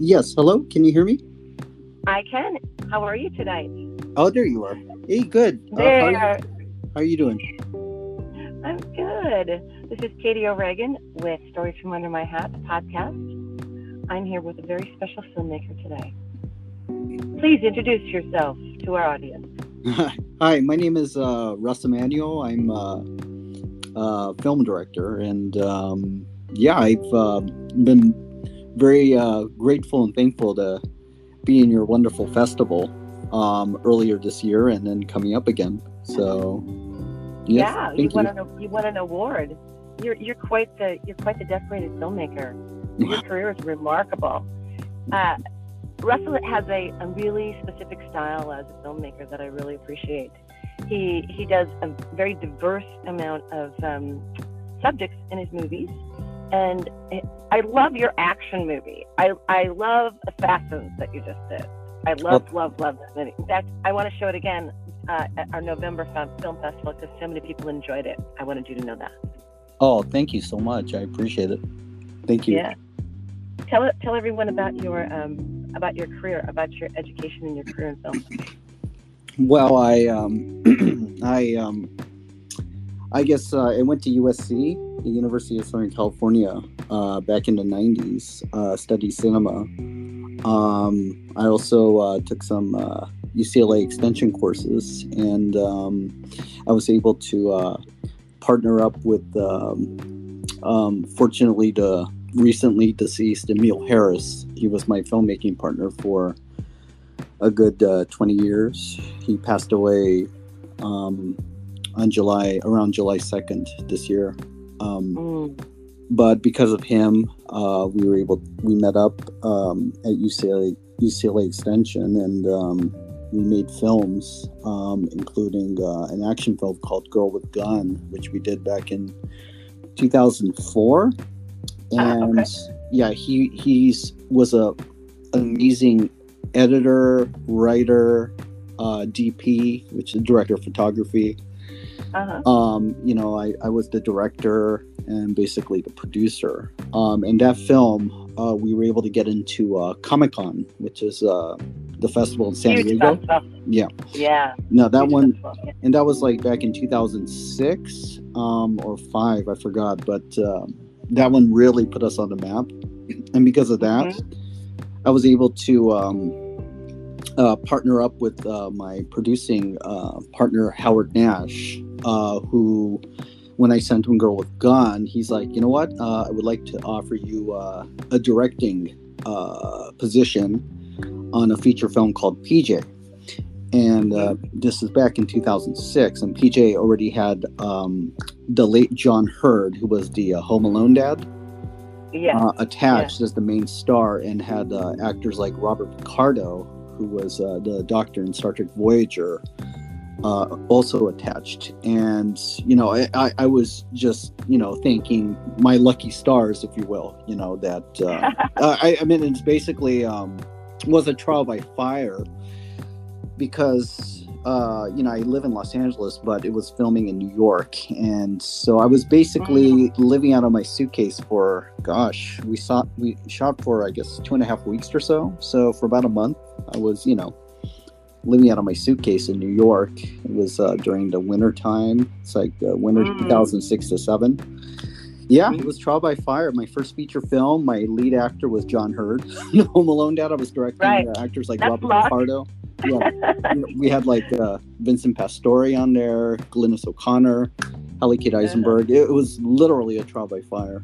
Yes, hello. Can you hear me? I can. How are you tonight? Oh, there you are. Hey, good. There. How are you doing? I'm good. This is Katie O'Regan with Stories from Under My Hat podcast. I'm here with a very special filmmaker today. Please introduce yourself to our audience. Hi, my name is Russ Emanuel. I'm a film director, and I've been very grateful and thankful to be in your wonderful festival earlier this year, and then coming up again. So, yes, yeah, thank you. You won an award. You're quite the decorated filmmaker. Your career is remarkable. Russell has a really specific style as a filmmaker that I really appreciate. He does a very diverse amount of subjects in his movies, and I love your action movie. I love Assassins that you just did. I love that movie. In fact, I want to show it again at our November Film Festival because so many people enjoyed it. I wanted you to know that. Oh, thank you so much. I appreciate it. Thank you. Yeah. Tell everyone about your career, about your education and your career in film. Well, I guess I went to USC, the University of Southern California, back in the 90s, studied cinema. I also took some UCLA extension courses, and I was able to partner up with, fortunately, the recently deceased Emile Harris. He was my filmmaking partner for a good 20 years. He passed away on around July 2nd this year. But because of him, we met up at UCLA Extension, and we made films, including an action film called Girl with Gun, which we did back in 2004. And okay. he was an amazing editor, writer, DP, which is director of photography. Uh-huh. I was the director and basically the producer. And that film, we were able to get into Comic-Con, which is the festival in San Diego. Yeah. Yeah. No, that Huge one, festival, yeah. and that was like back in 2006 or 5, I forgot. But that one really put us on the map. And because of that, I was able to partner up with my producing partner, Howard Nash, who, when I sent him Girl with Gun, he's like, you know what? I would like to offer you a directing position on a feature film called PJ. And this is back in 2006, and PJ already had the late John Hurd, who was the Home Alone dad, attached as the main star, and had actors like Robert Picardo, who was the doctor in Star Trek Voyager, also attached. And, I was just, thanking my lucky stars, if you will, that, it's basically, was a trial by fire because, I live in Los Angeles, but it was filming in New York. And so I was basically living out of my suitcase for, we shot for, I guess, 2.5 weeks or so. So for about a month, I was, living out of my suitcase in New York. It was during the winter time. It's like winter 2006 to 7. Yeah, it was trial by fire. My first feature film. My lead actor was John Hurd. Home Alone dad. I was directing actors like Robert Picardo. Yeah, we had like Vincent Pastore on there, Glynis O'Connor, Hallie Kate Eisenberg. It was literally a trial by fire.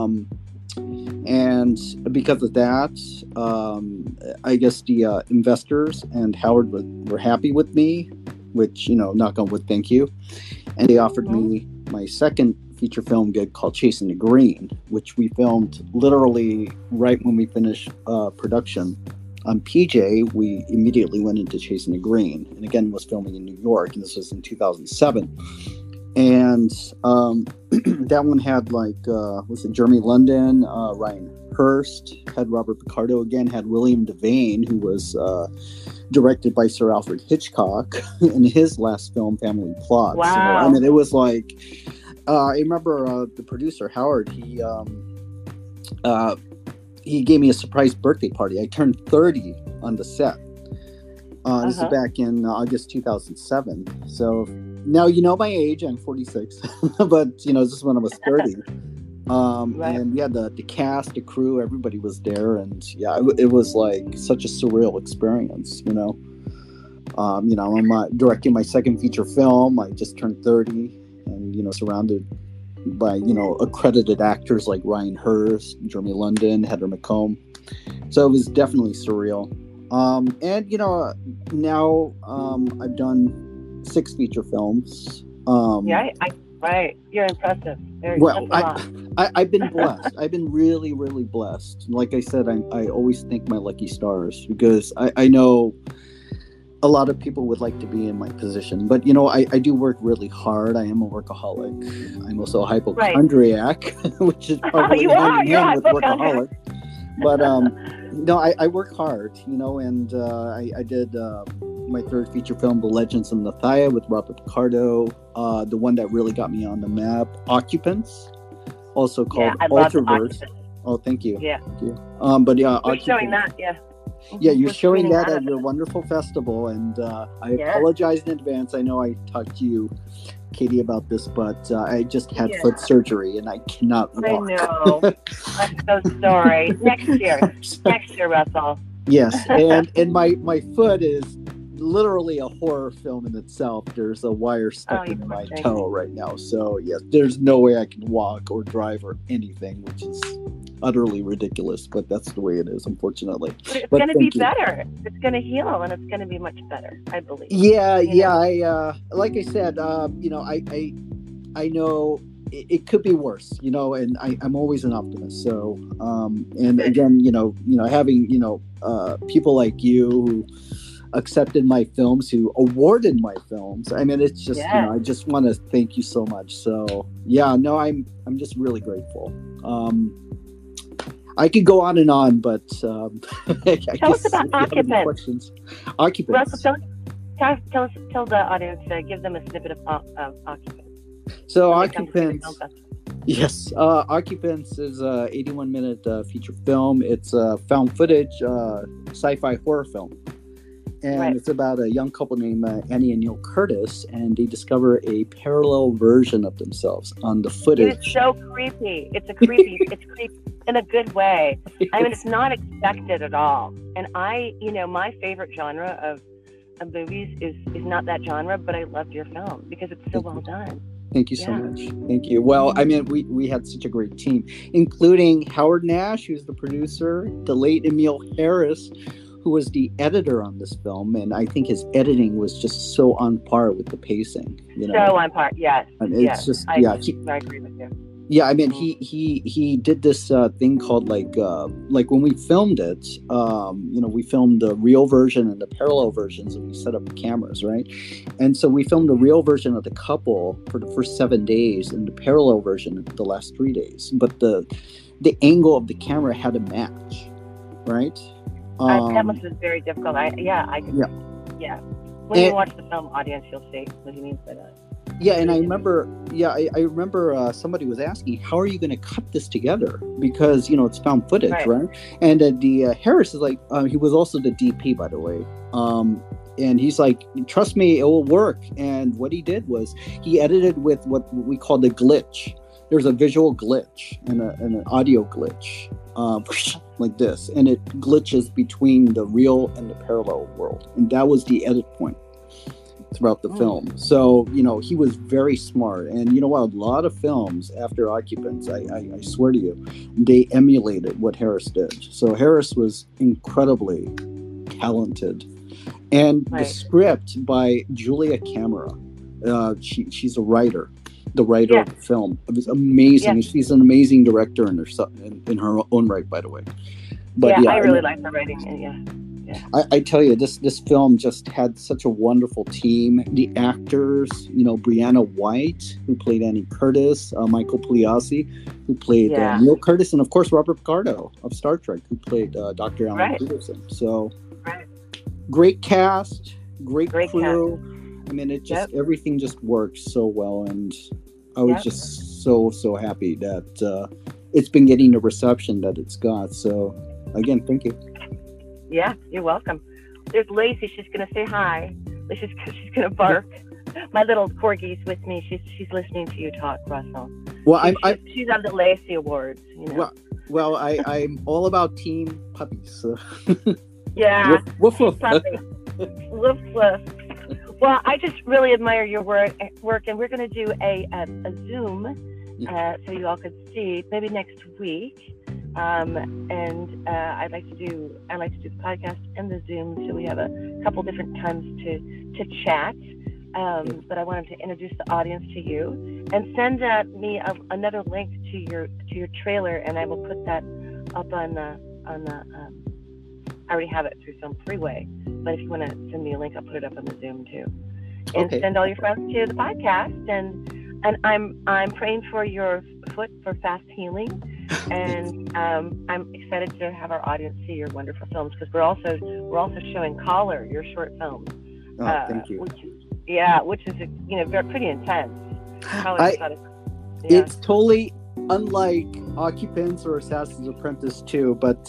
And because of that, I guess the investors and Howard were happy with me, which, knock on wood, thank you. And they offered me my second feature film gig called Chasing the Green, which we filmed literally right when we finished production. On PJ, we immediately went into Chasing the Green, and again was filming in New York, and this was in 2007. And that one had was it Jeremy London, Ryan Hurst, had Robert Picardo again, had William Devane, who was directed by Sir Alfred Hitchcock in his last film, Family Plot. Wow. So, it was like, I remember the producer, Howard, he gave me a surprise birthday party. I turned 30 on the set. This is back in August 2007. So now you know my age. I'm 46, but this is when I was 30. Right. And yeah, the cast, the crew, everybody was there, and yeah, it was like such a surreal experience. I'm directing my second feature film. I just turned 30, and surrounded by accredited actors like Ryan Hurst, Jeremy London, Heather McComb. So it was definitely surreal. And now I've done 6 feature films. Right. You're impressive. I've been blessed. I've been really, really blessed. Like I said, I always thank my lucky stars, because I know a lot of people would like to be in my position, but I do work really hard. I am a workaholic. I'm also a hypochondriac, which is probably hand in hand with workaholic. But no, I work hard, and I did my third feature film, The Legends of Nathaya, with Robert Picardo. The one that really got me on the map, Occupants, also called Alterverse. Oh, thank you. Yeah. Thank you. But yeah, we're showing that. Yeah. Yeah, you're showing that at your wonderful festival, and I apologize in advance. I know I talked to you, Katie, about this, but I just had foot surgery and I cannot walk. I know. I'm so sorry. Next year, Russell. Yes, and my foot is literally a horror film in itself. There's a wire stuck in my toe right now, so yes, there's no way I can walk or drive or anything, which is utterly ridiculous, but that's the way it is, unfortunately. But it's going to be better. It's going to heal, and it's going to be much better, I believe. Yeah. I like I said, I know it could be worse, and I'm always an optimist. So, and again, having people like you who accepted my films, who awarded my films. I mean, it's just I just want to thank you so much. So yeah, no, I'm just really grateful. I could go on and on, but tell us about Occupants. Occupants. Russell, tell the audience, give them a snippet of Occupants. So Occupants, yes, Occupants is a 81-minute feature film. It's a found footage sci-fi horror film. And it's about a young couple named Annie and Neil Curtis, and they discover a parallel version of themselves on the footage. It's so creepy. It's creepy in a good way. I mean, it's not expected at all. And my favorite genre of movies is not that genre, but I loved your film because it's so well done. Thank you so much. Thank you. Well, I mean, we had such a great team, including Howard Nash, who's the producer, the late Emil Harris, who was the editor on this film, and I think his editing was just so on par with the pacing. So on par, yes. And it's just, I agree with you. Yeah, I mean, he did this thing called like when we filmed it, we filmed the real version and the parallel versions, and we set up the cameras, right? And so we filmed the real version of the couple for the first 7 days, and the parallel version the last 3 days. But the angle of the camera had to match, right? That must have been very difficult. When you watch the film, audience, you'll see what he means by that. Yeah, and I remember somebody was asking, how are you going to cut this together? Because, it's found footage, right? And the Harris is like, he was also the DP, by the way. And he's like, trust me, it will work. And what he did was he edited with what we call the glitch. There's a visual glitch and an audio glitch, like this. And it glitches between the real and the parallel world. And that was the edit point throughout the film. So, he was very smart. And you know what? A lot of films after Occupants, I swear to you, they emulated what Harris did. So Harris was incredibly talented. And the script by Julia Camera, she's a writer. The writer of the film. It was amazing. Yeah. She's an amazing director in her own right, by the way. But I really like her writing. I tell you, this film just had such a wonderful team. The actors, Brianna White, who played Annie Curtis, Michael Pugliese, who played Neil Curtis, and of course Robert Picardo of Star Trek, who played Dr. Alan Peterson. So, great cast, great crew. Cast. I mean, it just everything just works so well, and I was just so happy that it's been getting the reception that it's got. So again, thank you. Yeah, you're welcome. There's Lacey. She's going to say hi. She's going to bark. My little corgi's with me. She's listening to you talk, Russell. Well, she's on the Lacey Awards. You know. Well, I'm all about team puppies. So. Yeah. Woof woof. Woof woof. Well, I just really admire your work, and we're going to do a Zoom, so you all could see maybe next week. And I'd like to do the podcast and the Zoom, so we have a couple different times to chat. But I wanted to introduce the audience to you and send me another link to your trailer, and I will put that up on the. I already have it through Film Freeway, but if you want to send me a link, I'll put it up on the Zoom too. And send all your friends to the podcast, and I'm praying for your foot for fast healing, and I'm excited to have our audience see your wonderful films, because we're also showing Caller, your short film. Thank you. Which is pretty intense. It's totally unlike Occupants or Assassin's Apprentice 2, but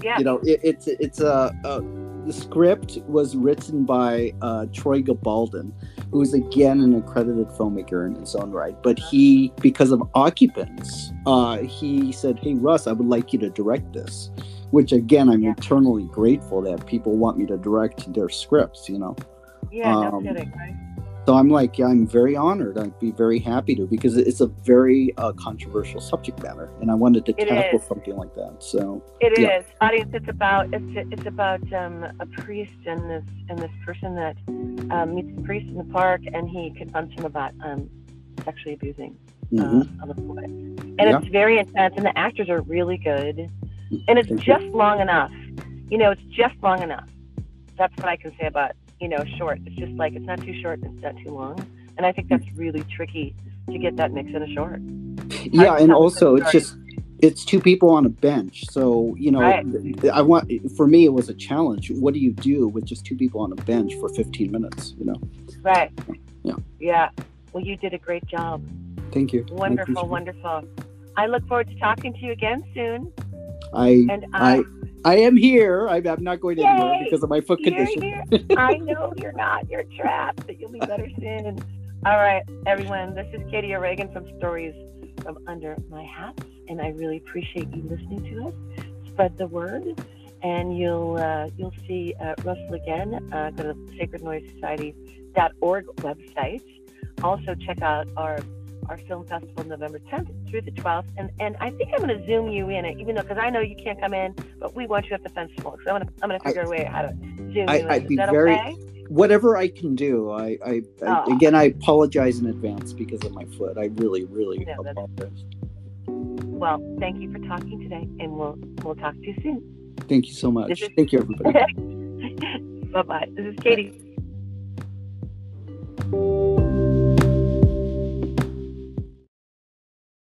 the script was written by Troy Gabaldon, who is again an accredited filmmaker in his own right. But he, because of Occupants, he said, "Hey Russ, I would like you to direct this," which again I'm eternally grateful that people want me to direct their scripts. Yeah, no kidding, right? So I'm I'm very honored. I'd be very happy to, because it's a very controversial subject matter, and I wanted to tackle something like that. So it is, audience. It's about a priest and this person that meets the priest in the park, and he confronts him about sexually abusing other boys. And it's very intense, and the actors are really good, and it's just long enough. It's just long enough. That's what I can say about. Short. It's just it's not too short and it's not too long. And I think that's really tricky to get that mix in a short. Yeah, and also it's two people on a bench. So, for me, it was a challenge. What do you do with just two people on a bench for 15 minutes, Right. Yeah. Yeah. Well, you did a great job. Thank you. Wonderful. I look forward to talking to you again soon. I am here. I'm not going anywhere because of my foot condition. Here. I know you're not. You're trapped, but you'll be better soon. All right, everyone. This is Katie O'Regan from Stories from Under My Hat, and I really appreciate you listening to us. Spread the word, and you'll see Russell again. Go to the sacrednoisesociety.org website. Also, check out our film festival November 10th through the 12th, and I think I'm going to Zoom you in, even though, because I know you can't come in, but we want you at the festival, so I'm going to figure a way how to Zoom you in. Is that okay? Whatever I can do. Again, I apologize in advance because of my foot. I really apologize. Well, thank you for talking today, and we'll talk to you soon. Thank you so much. Thank you, everybody. Bye-bye. This is Katie.